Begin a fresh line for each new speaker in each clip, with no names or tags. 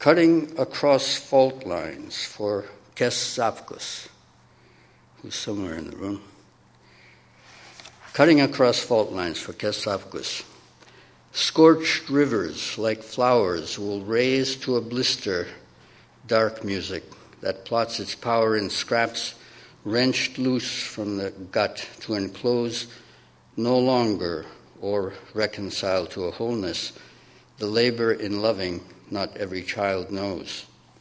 Cutting across fault lines for Kessapkus, who's somewhere in the room. Cutting across fault lines for Kessapkus. Scorched rivers like flowers will raise to a blister dark music that plots its power in scraps wrenched loose from the gut to enclose no longer or reconcile to a wholeness the labor in loving not every child knows.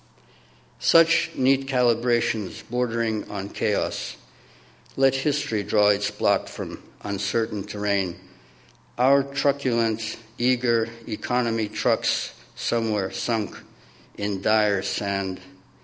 Such neat calibrations bordering on chaos, let history draw its blot from uncertain terrain. Our truculent, eager economy trucks somewhere sunk in dire sand.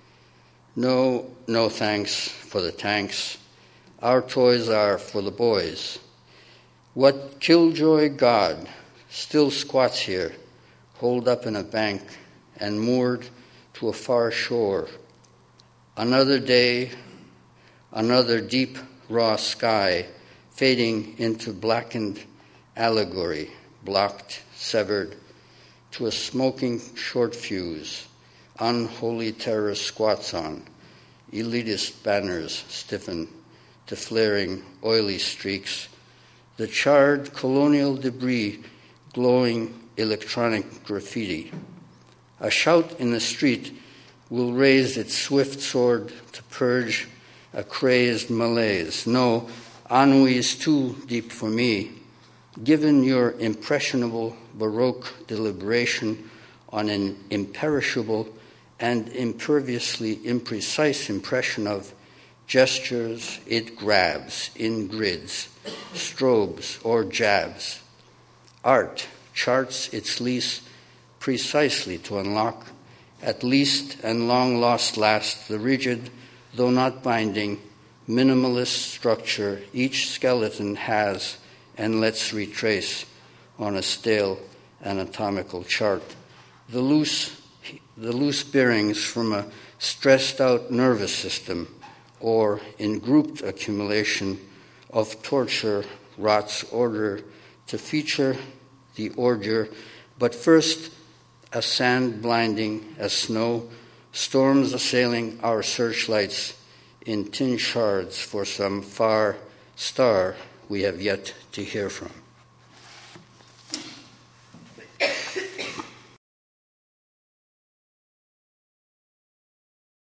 No thanks for the tanks. Our toys are for the boys. What killjoy god still squats here, holed up in a bank and moored to a far shore? Another day, another deep, raw sky, fading into blackened allegory, blocked, severed, to a smoking short fuse, unholy terror squats on, elitist banners stiffen to flaring oily streaks, the charred colonial debris glowing electronic graffiti. A shout in the street will raise its swift sword to purge a crazed malaise. No, ennui is too deep for me. Given your impressionable Baroque deliberation on an imperishable and imperviously imprecise impression of gestures, it grabs in grids, strobes, or jabs. Art charts its lease precisely to unlock, at least and long lost last, the rigid, though not binding, minimalist structure each skeleton has and lets retrace on a stale anatomical chart. The loose bearings from a stressed-out nervous system or in grouped accumulation of torture rots order to feature the ordure, but first a sand blinding as snow, storms assailing our searchlights in tin shards for some far star we have yet to hear from.